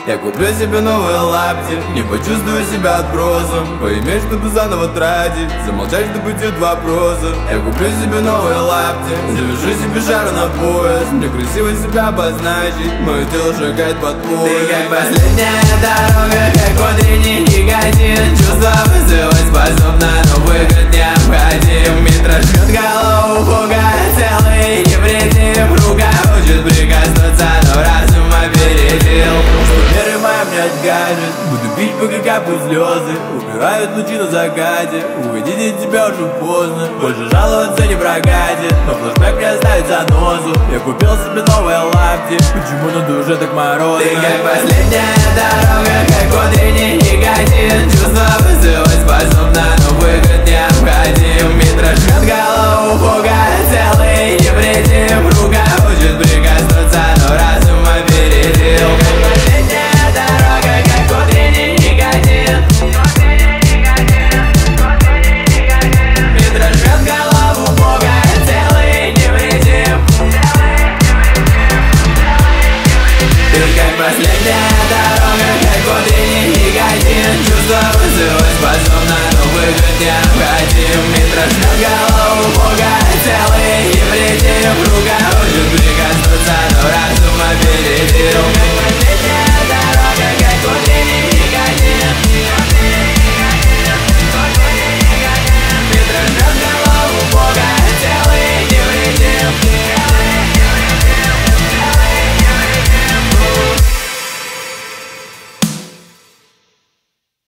Я куплю себе новые лапти, не почувствую себя отбросом. Поиметь, чтобы заново тратить, замолчать, чтобы идет вопросы. Я куплю себе новые лапти, завяжу себе шару на пояс. Мне красиво себя обозначить, мое тело шагает под пояс. Ты как последняя дорога, как утренний никотин. Чувства вызывать способна, но выход необходим. Метро жмет голову, пугает целый невредим. Рука хочет прикоснуться, но разум опередил. Меры моя мне откажет, буду пить, пока капают слезы. Убирают лучи на закате, уходить от тебя уже поздно. Больше жаловаться не прокатит, но флешбэк мне оставит занозу. Я купил себе новые лапти, почему на душе так морозно? Ты как последняя дорога, как утренний никотин. Чувства вызывать способна, но выход необходим. Метро жмет голову,